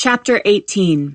Chapter 18.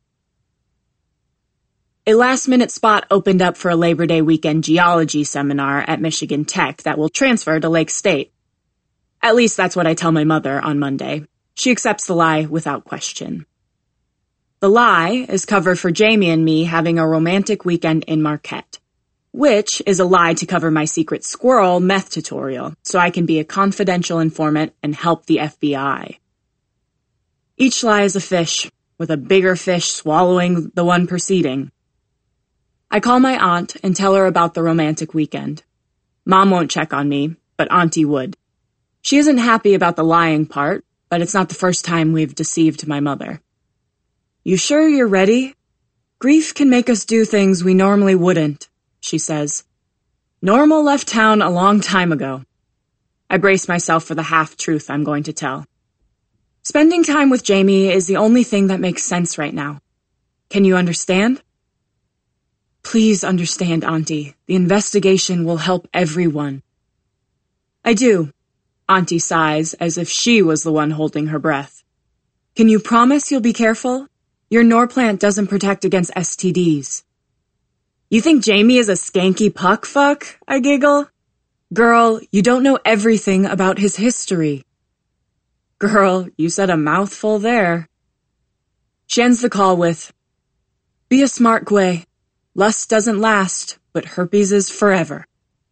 A last-minute spot opened up for a Labor Day weekend geology seminar at Michigan Tech that will transfer to Lake State. At least that's what I tell my mother on Monday. She accepts the lie without question. The lie is cover for Jamie and me having a romantic weekend in Marquette, which is a lie to cover my secret squirrel meth tutorial so I can be a confidential informant and help the FBI. Each lie is a fish, with a bigger fish swallowing the one preceding. I call my aunt and tell her about the romantic weekend. Mom won't check on me, but Auntie would. She isn't happy about the lying part, but it's not the first time we've deceived my mother. "You sure you're ready? Grief can make us do things we normally wouldn't," she says. Normal left town a long time ago. I brace myself for the half-truth I'm going to tell. Spending time with Jamie is the only thing that makes sense right now. Can you understand? Please understand, Auntie. The investigation will help everyone. I do. Auntie sighs as if she was the one holding her breath. Can you promise you'll be careful? Your Norplant doesn't protect against STDs. You think Jamie is a skanky puck fuck? I giggle. Girl, you don't know everything about his history. Girl, you said a mouthful there. She ends the call with, Be a smart Gway. Lust doesn't last, but herpes is forever.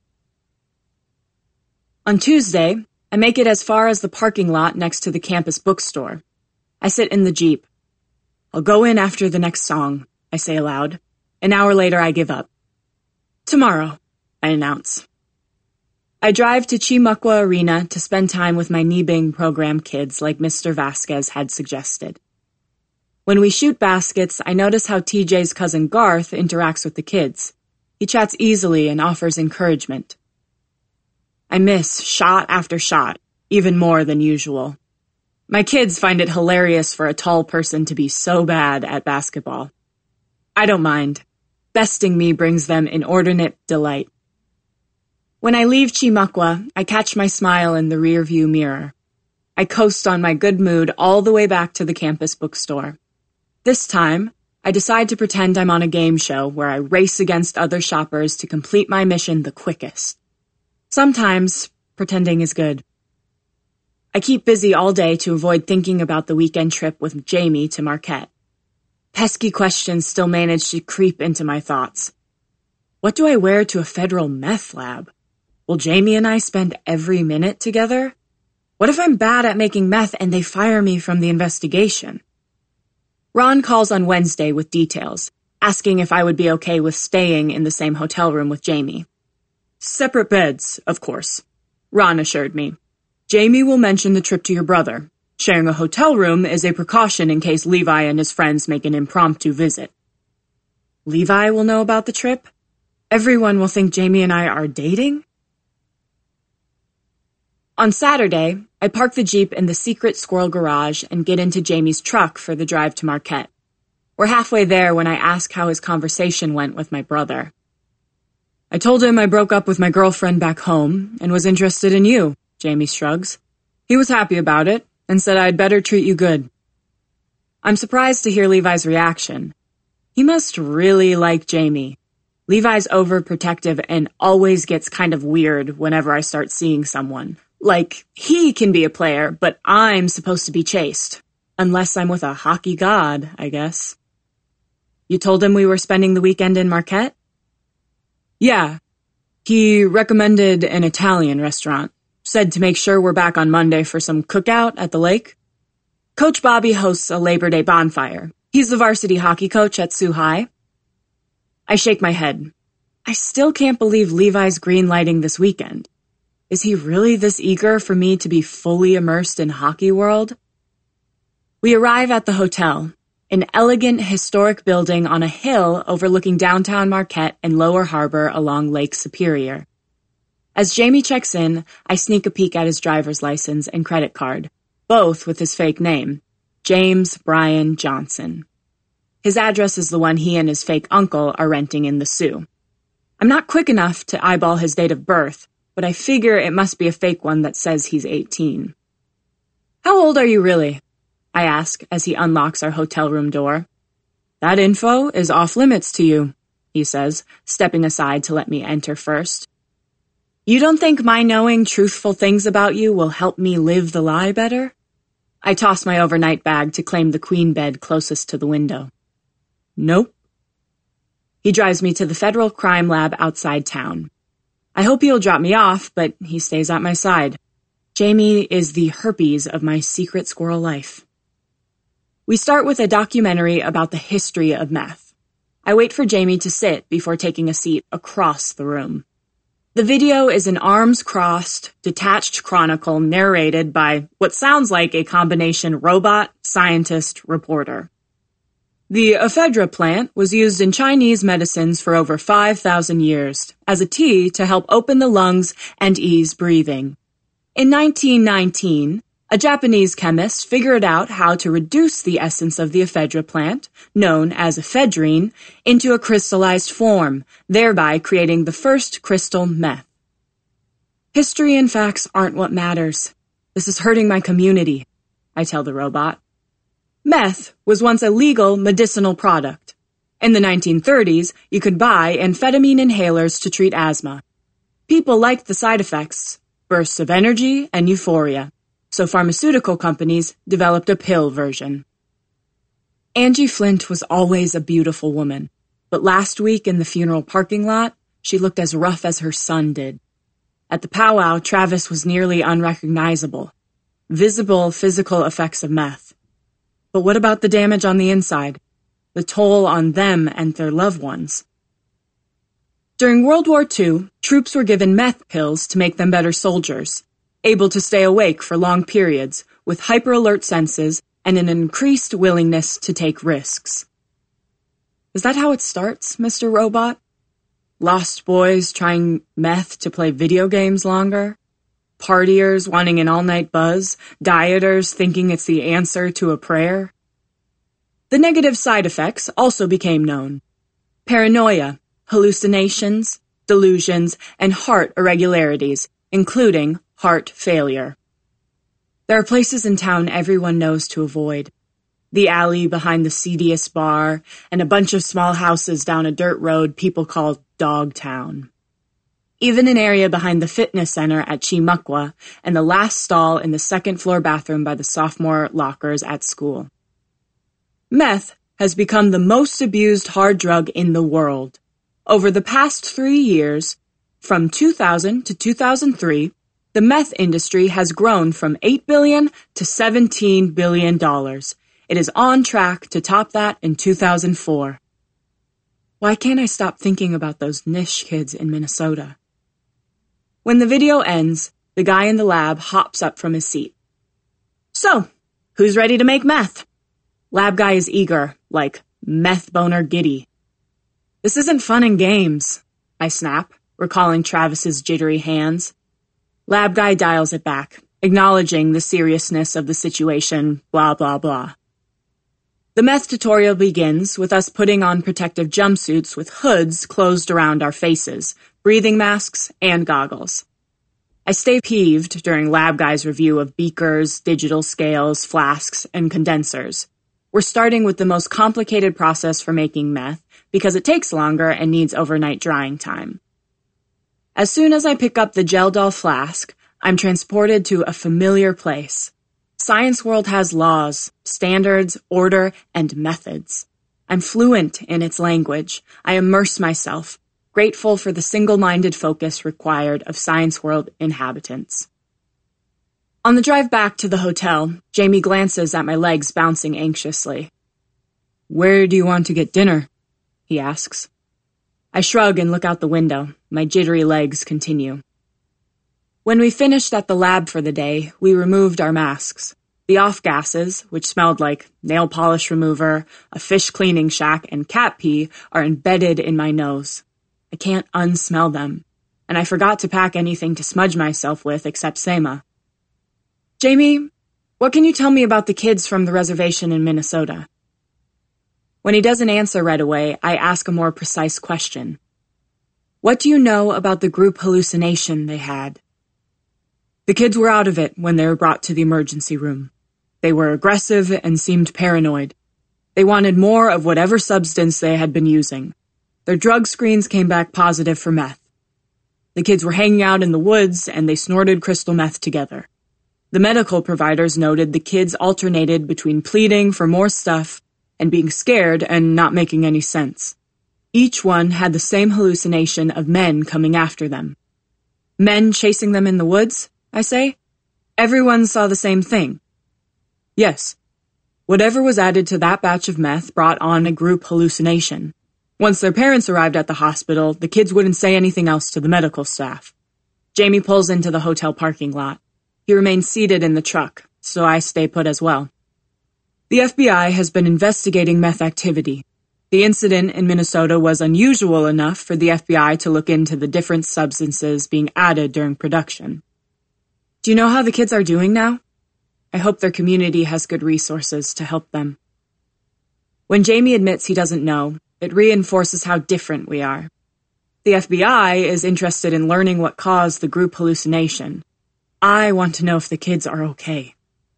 On Tuesday, I make it as far as the parking lot next to the campus bookstore. I sit in the Jeep. I'll go in after the next song, I say aloud. An hour later, I give up. Tomorrow, I announce. I drive to Chimuckwa Arena to spend time with my Nibing program kids like Mr. Vasquez had suggested. When we shoot baskets, I notice how TJ's cousin Garth interacts with the kids. He chats easily and offers encouragement. I miss shot after shot, even more than usual. My kids find it hilarious for a tall person to be so bad at basketball. I don't mind. Besting me brings them inordinate delight. When I leave Chimuckwa, I catch my smile in the rearview mirror. I coast on my good mood all the way back to the campus bookstore. This time, I decide to pretend I'm on a game show where I race against other shoppers to complete my mission the quickest. Sometimes, pretending is good. I keep busy all day to avoid thinking about the weekend trip with Jamie to Marquette. Pesky questions still manage to creep into my thoughts. What do I wear to a federal meth lab? Will Jamie and I spend every minute together? What if I'm bad at making meth and they fire me from the investigation? Ron calls on Wednesday with details, asking if I would be okay with staying in the same hotel room with Jamie. Separate beds, of course, Ron assured me. Jamie will mention the trip to your brother. Sharing a hotel room is a precaution in case Levi and his friends make an impromptu visit. Levi will know about the trip? Everyone will think Jamie and I are dating? On Saturday, I park the Jeep in the secret squirrel garage and get into Jamie's truck for the drive to Marquette. We're halfway there when I ask how his conversation went with my brother. I told him I broke up with my girlfriend back home and was interested in you, Jamie shrugs. He was happy about it and said I'd better treat you good. I'm surprised to hear Levi's reaction. He must really like Jamie. Levi's overprotective and always gets kind of weird whenever I start seeing someone. Like, he can be a player, but I'm supposed to be chaste. Unless I'm with a hockey god, I guess. You told him we were spending the weekend in Marquette? Yeah. He recommended an Italian restaurant. Said to make sure we're back on Monday for some cookout at the lake. Coach Bobby hosts a Labor Day bonfire. He's the varsity hockey coach at Sioux High. I shake my head. I still can't believe Levi's green-lighting this weekend. Is he really this eager for me to be fully immersed in hockey world? We arrive at the hotel, an elegant historic building on a hill overlooking downtown Marquette and Lower Harbor along Lake Superior. As Jamie checks in, I sneak a peek at his driver's license and credit card, both with his fake name, James Brian Johnson. His address is the one he and his fake uncle are renting in the Sioux. I'm not quick enough to eyeball his date of birth, but I figure it must be a fake one that says he's 18. How old are you really? I ask as he unlocks our hotel room door. That info is off limits to you, he says, stepping aside to let me enter first. You don't think my knowing truthful things about you will help me live the lie better? I toss my overnight bag to claim the queen bed closest to the window. Nope. He drives me to the federal crime lab outside town. I hope he'll drop me off, but he stays at my side. Jamie is the herpes of my secret squirrel life. We start with a documentary about the history of meth. I wait for Jamie to sit before taking a seat across the room. The video is an arms-crossed, detached chronicle narrated by what sounds like a combination robot, scientist, reporter. The ephedra plant was used in Chinese medicines for over 5,000 years as a tea to help open the lungs and ease breathing. In 1919, a Japanese chemist figured out how to reduce the essence of the ephedra plant, known as ephedrine, into a crystallized form, thereby creating the first crystal meth. History and facts aren't what matters. This is hurting my community, I tell the robot. Meth was once a legal medicinal product. In the 1930s, you could buy amphetamine inhalers to treat asthma. People liked the side effects, bursts of energy and euphoria. So pharmaceutical companies developed a pill version. Angie Flint was always a beautiful woman, but last week in the funeral parking lot, she looked as rough as her son did. At the powwow, Travis was nearly unrecognizable. Visible physical effects of meth. But what about the damage on the inside? The toll on them and their loved ones? During World War II, troops were given meth pills to make them better soldiers, able to stay awake for long periods, with hyper-alert senses and an increased willingness to take risks. Is that how it starts, Mr. Robot? Lost boys trying meth to play video games longer? Partiers wanting an all-night buzz? Dieters thinking it's the answer to a prayer? The negative side effects also became known. Paranoia, hallucinations, delusions, and heart irregularities, including heart failure. There are places in town everyone knows to avoid. The alley behind the seediest bar, and a bunch of small houses down a dirt road people call Dogtown. Even an area behind the fitness center at Chimuckwa, and the last stall in the second-floor bathroom by the sophomore lockers at school. Meth has become the most abused hard drug in the world. Over the past 3 years, from 2000 to 2003, the meth industry has grown from $8 billion to $17 billion. It is on track to top that in 2004. Why can't I stop thinking about those Nish kids in Minnesota? When the video ends, the guy in the lab hops up from his seat. So, who's ready to make meth? Lab guy is eager, like meth boner giddy. This isn't fun and games, I snap, recalling Travis's jittery hands. Lab guy dials it back, acknowledging the seriousness of the situation, blah, blah, blah. The meth tutorial begins with us putting on protective jumpsuits with hoods closed around our faces, breathing masks, and goggles. I stay peeved during Lab Guy's review of beakers, digital scales, flasks, and condensers. We're starting with the most complicated process for making meth because it takes longer and needs overnight drying time. As soon as I pick up the Gel Doll flask, I'm transported to a familiar place. Science World has laws, standards, order, and methods. I'm fluent in its language. I immerse myself, grateful for the single-minded focus required of Science World inhabitants. On the drive back to the hotel, Jamie glances at my legs bouncing anxiously. "Where do you want to get dinner?" he asks. I shrug and look out the window. My jittery legs continue. When we finished at the lab for the day, we removed our masks. The off-gases, which smelled like nail polish remover, a fish cleaning shack, and cat pee, are embedded in my nose. I can't unsmell them, and I forgot to pack anything to smudge myself with except Sema. "Jamie, what can you tell me about the kids from the reservation in Minnesota?" When he doesn't answer right away, I ask a more precise question. "What do you know about the group hallucination they had?" "The kids were out of it when they were brought to the emergency room." They were aggressive and seemed paranoid. They wanted more of whatever substance they had been using. Their drug screens came back positive for meth. The kids were hanging out in the woods, and they snorted crystal meth together. The medical providers noted the kids alternated between pleading for more stuff and being scared and not making any sense. Each one had the same hallucination of men coming after them. Men chasing them in the woods, I say? Everyone saw the same thing. Yes. Whatever was added to that batch of meth brought on a group hallucination. Once their parents arrived at the hospital, the kids wouldn't say anything else to the medical staff. Jamie pulls into the hotel parking lot. He remains seated in the truck, so I stay put as well. The FBI has been investigating meth activity. The incident in Minnesota was unusual enough for the FBI to look into the different substances being added during production. Do you know how the kids are doing now? I hope their community has good resources to help them. When Jamie admits he doesn't know, it reinforces how different we are. The FBI is interested in learning what caused the group hallucination. I want to know if the kids are okay.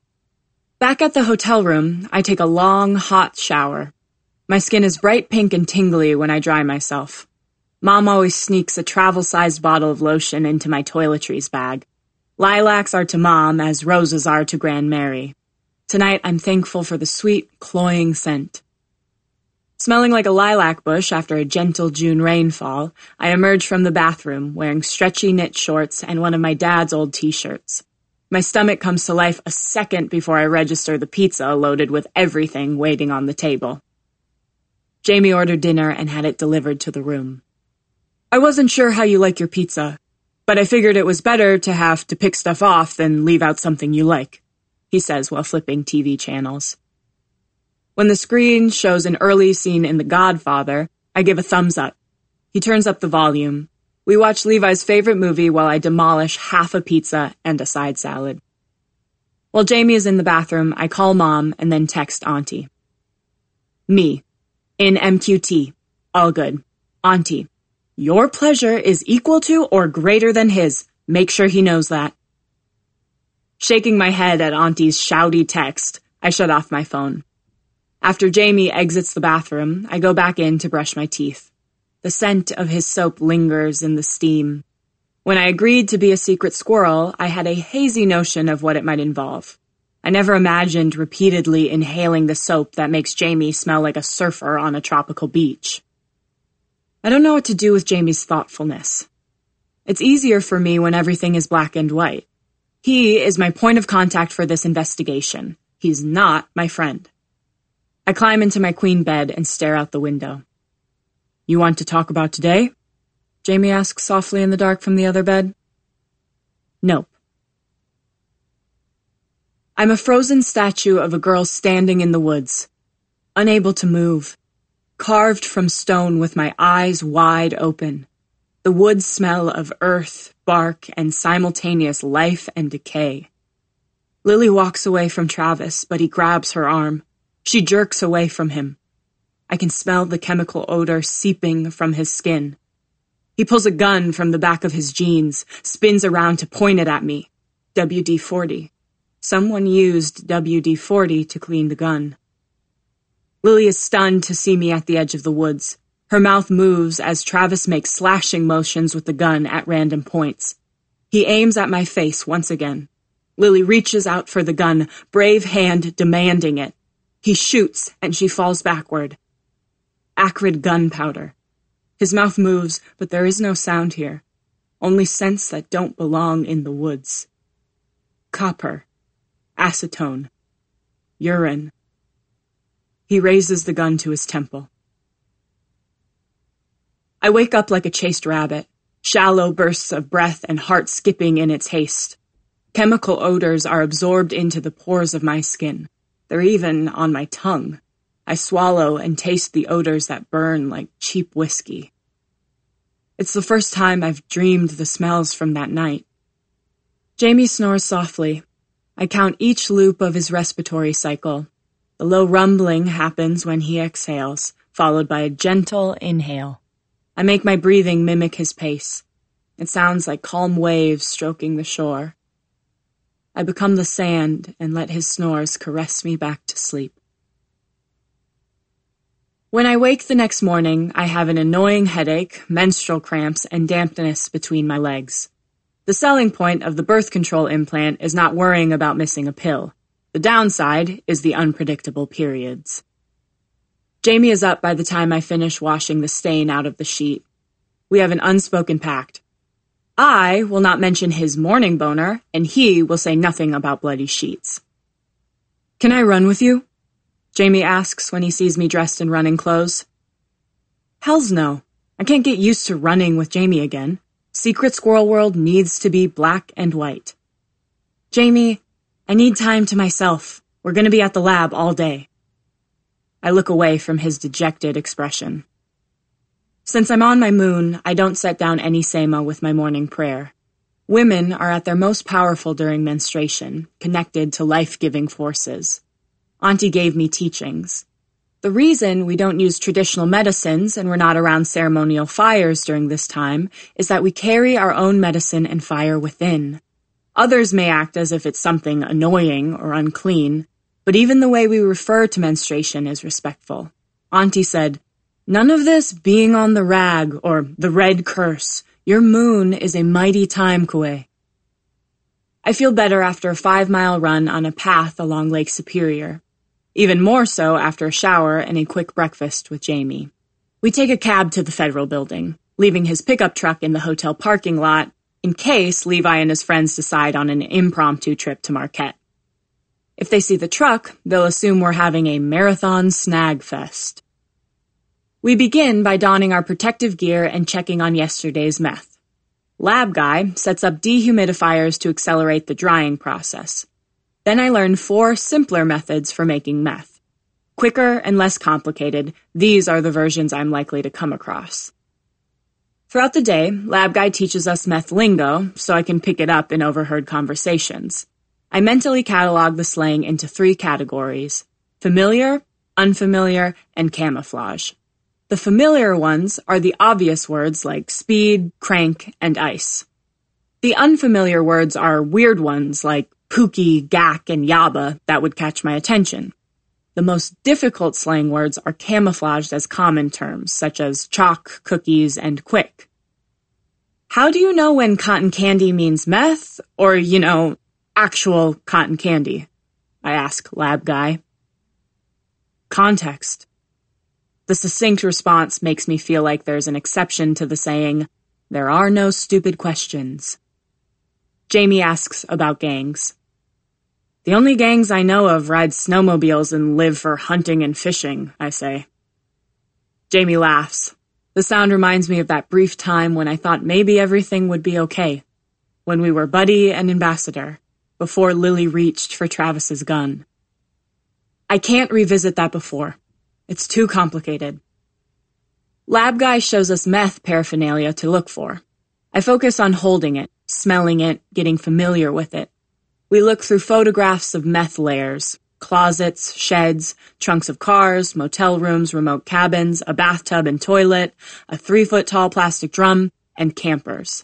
Back at the hotel room, I take a long, hot shower. My skin is bright pink and tingly when I dry myself. Mom always sneaks a travel-sized bottle of lotion into my toiletries bag. Lilacs are to Mom as roses are to Grand Mary. Tonight, I'm thankful for the sweet, cloying scent. Smelling like a lilac bush after a gentle June rainfall, I emerge from the bathroom wearing stretchy knit shorts and one of my dad's old t-shirts. My stomach comes to life a second before I register the pizza loaded with everything waiting on the table. Jamie ordered dinner and had it delivered to the room. I wasn't sure how you like your pizza, but I figured it was better to have to pick stuff off than leave out something you like, he says while flipping TV channels. When the screen shows an early scene in The Godfather, I give a thumbs up. He turns up the volume. We watch Levi's favorite movie while I demolish half a pizza and a side salad. While Jamie is in the bathroom, I call Mom and then text Auntie. Me. In MQT. All good. Auntie. Your pleasure is equal to or greater than his. Make sure he knows that. Shaking my head at Auntie's shouty text, I shut off my phone. After Jamie exits the bathroom, I go back in to brush my teeth. The scent of his soap lingers in the steam. When I agreed to be a secret squirrel, I had a hazy notion of what it might involve. I never imagined repeatedly inhaling the soap that makes Jamie smell like a surfer on a tropical beach. I don't know what to do with Jamie's thoughtfulness. It's easier for me when everything is black and white. He is my point of contact for this investigation. He's not my friend. I climb into my queen bed and stare out the window. You want to talk about today? Jamie asks softly in the dark from the other bed. Nope. I'm a frozen statue of a girl standing in the woods, unable to move, carved from stone with my eyes wide open. The woods smell of earth, bark, and simultaneous life and decay. Lily walks away from Travis, but he grabs her arm. She jerks away from him. I can smell the chemical odor seeping from his skin. He pulls a gun from the back of his jeans, spins around to point it at me. WD-40. Someone used WD-40 to clean the gun. Lily is stunned to see me at the edge of the woods. Her mouth moves as Travis makes slashing motions with the gun at random points. He aims at my face once again. Lily reaches out for the gun, brave hand demanding it. He shoots, and she falls backward. Acrid gunpowder. His mouth moves, but there is no sound here. Only scents that don't belong in the woods. Copper. Acetone. Urine. He raises the gun to his temple. I wake up like a chased rabbit, shallow bursts of breath and heart skipping in its haste. Chemical odors are absorbed into the pores of my skin. They're even on my tongue. I swallow and taste the odors that burn like cheap whiskey. It's the first time I've dreamed the smells from that night. Jamie snores softly. I count each loop of his respiratory cycle. The low rumbling happens when he exhales, followed by a gentle inhale. I make my breathing mimic his pace. It sounds like calm waves stroking the shore. I become the sand and let his snores caress me back to sleep. When I wake the next morning, I have an annoying headache, menstrual cramps, and dampness between my legs. The selling point of the birth control implant is not worrying about missing a pill. The downside is the unpredictable periods. Jamie is up by the time I finish washing the stain out of the sheet. We have an unspoken pact. I will not mention his morning boner, and he will say nothing about bloody sheets. "Can I run with you?" Jamie asks when he sees me dressed in running clothes. Hells no. I can't get used to running with Jamie again. Secret Squirrel World needs to be black and white. Jamie, I need time to myself. We're going to be at the lab all day. I look away from his dejected expression. Since I'm on my moon, I don't set down any sema with my morning prayer. Women are at their most powerful during menstruation, connected to life-giving forces. Auntie gave me teachings. The reason we don't use traditional medicines and we're not around ceremonial fires during this time is that we carry our own medicine and fire within. Others may act as if it's something annoying or unclean, but even the way we refer to menstruation is respectful. Auntie said, "None of this being on the rag or the red curse. Your moon is a mighty time, Kue." I feel better after a 5-mile run on a path along Lake Superior. Even more so after a shower and a quick breakfast with Jamie. We take a cab to the Federal Building, leaving his pickup truck in the hotel parking lot in case Levi and his friends decide on an impromptu trip to Marquette. If they see the truck, they'll assume we're having a marathon snag fest. We begin by donning our protective gear and checking on yesterday's meth. Lab Guy sets up dehumidifiers to accelerate the drying process. Then I learned 4 simpler methods for making meth. Quicker and less complicated, these are the versions I'm likely to come across. Throughout the day, Lab Guy teaches us meth lingo so I can pick it up in overheard conversations. I mentally catalog the slang into 3 categories: familiar, unfamiliar, and camouflage. The familiar ones are the obvious words like speed, crank, and ice. The unfamiliar words are weird ones like pookie, gack, and yaba that would catch my attention. The most difficult slang words are camouflaged as common terms, such as chalk, cookies, and quick. How do you know when cotton candy means meth or, actual cotton candy? I ask Lab Guy. Context. The succinct response makes me feel like there's an exception to the saying, "There are no stupid questions." Jamie asks about gangs. "The only gangs I know of ride snowmobiles and live for hunting and fishing," I say. Jamie laughs. The sound reminds me of that brief time when I thought maybe everything would be okay. When we were buddy and ambassador, before Lily reached for Travis's gun. I can't revisit that before. It's too complicated. Lab Guy shows us meth paraphernalia to look for. I focus on holding it, smelling it, getting familiar with it. We look through photographs of meth layers, closets, sheds, trunks of cars, motel rooms, remote cabins, a bathtub and toilet, a 3-foot-tall plastic drum, and campers.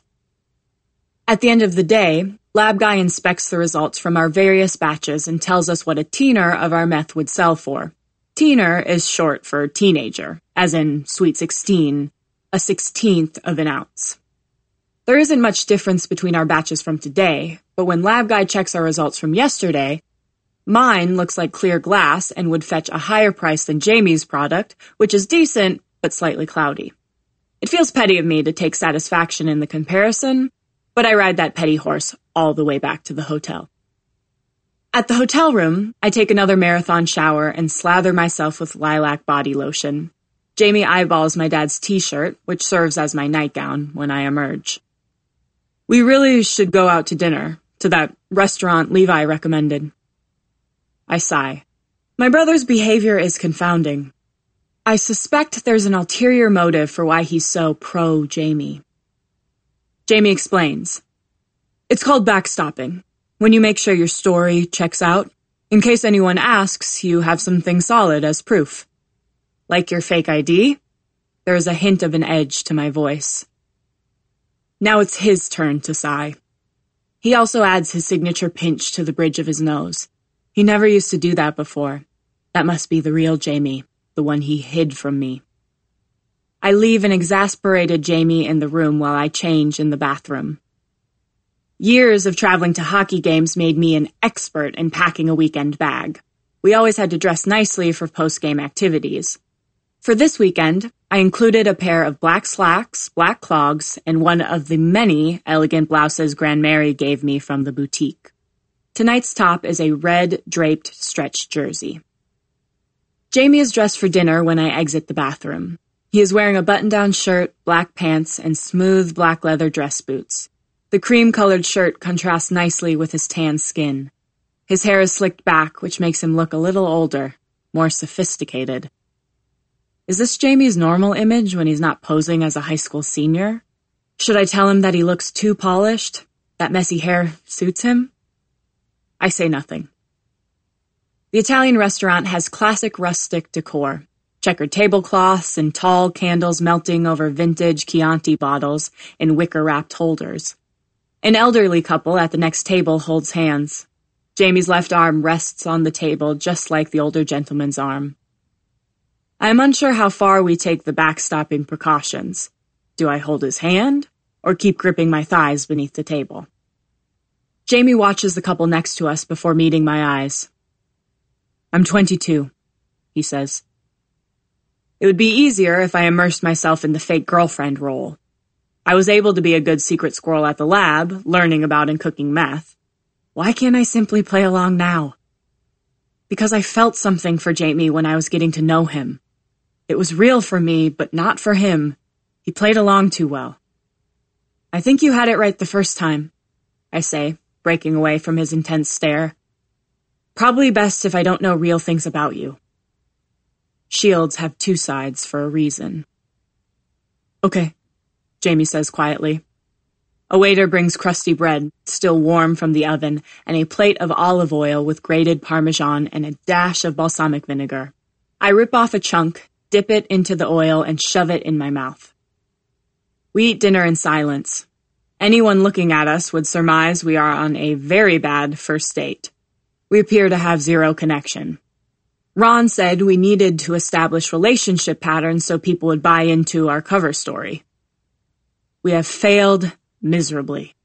At the end of the day, Lab Guy inspects the results from our various batches and tells us what a teener of our meth would sell for. Teener is short for teenager, as in sweet 16, a 16th of an ounce. There isn't much difference between our batches from today, but when Lab Guy checks our results from yesterday, mine looks like clear glass and would fetch a higher price than Jamie's product, which is decent, but slightly cloudy. It feels petty of me to take satisfaction in the comparison, but I ride that petty horse all the way back to the hotel. At the hotel room, I take another marathon shower and slather myself with lilac body lotion. Jamie eyeballs my dad's t-shirt, which serves as my nightgown, when I emerge. We really should go out to dinner, to that restaurant Levi recommended. I sigh. My brother's behavior is confounding. I suspect there's an ulterior motive for why he's so pro-Jamie. Jamie explains. It's called backstopping. When you make sure your story checks out, in case anyone asks, you have something solid as proof. Like your fake ID? There is a hint of an edge to my voice. Now it's his turn to sigh. He also adds his signature pinch to the bridge of his nose. He never used to do that before. That must be the real Jamie, the one he hid from me. I leave an exasperated Jamie in the room while I change in the bathroom. Years of traveling to hockey games made me an expert in packing a weekend bag. We always had to dress nicely for post-game activities. For this weekend, I included a pair of black slacks, black clogs, and one of the many elegant blouses Grand Mary gave me from the boutique. Tonight's top is a red draped stretch jersey. Jamie is dressed for dinner when I exit the bathroom. He is wearing a button-down shirt, black pants, and smooth black leather dress boots. The cream-colored shirt contrasts nicely with his tan skin. His hair is slicked back, which makes him look a little older, more sophisticated. Is this Jamie's normal image when he's not posing as a high school senior? Should I tell him that he looks too polished? That messy hair suits him? I say nothing. The Italian restaurant has classic rustic decor. Checkered tablecloths and tall candles melting over vintage Chianti bottles in wicker-wrapped holders. An elderly couple at the next table holds hands. Jamie's left arm rests on the table just like the older gentleman's arm. I am unsure how far we take the backstopping precautions. Do I hold his hand, or keep gripping my thighs beneath the table? Jamie watches the couple next to us before meeting my eyes. I'm 22, he says. It would be easier if I immersed myself in the fake girlfriend role. I was able to be a good secret squirrel at the lab, learning about and cooking meth. Why can't I simply play along now? Because I felt something for Jamie when I was getting to know him. It was real for me, but not for him. He played along too well. I think you had it right the first time, I say, breaking away from his intense stare. Probably best if I don't know real things about you. Shields have two sides for a reason. Okay, Jamie says quietly. A waiter brings crusty bread, still warm from the oven, and a plate of olive oil with grated Parmesan and a dash of balsamic vinegar. I rip off a chunk, dip it into the oil, and shove it in my mouth. We eat dinner in silence. Anyone looking at us would surmise we are on a very bad first date. We appear to have zero connection. Ron said we needed to establish relationship patterns so people would buy into our cover story. We have failed miserably.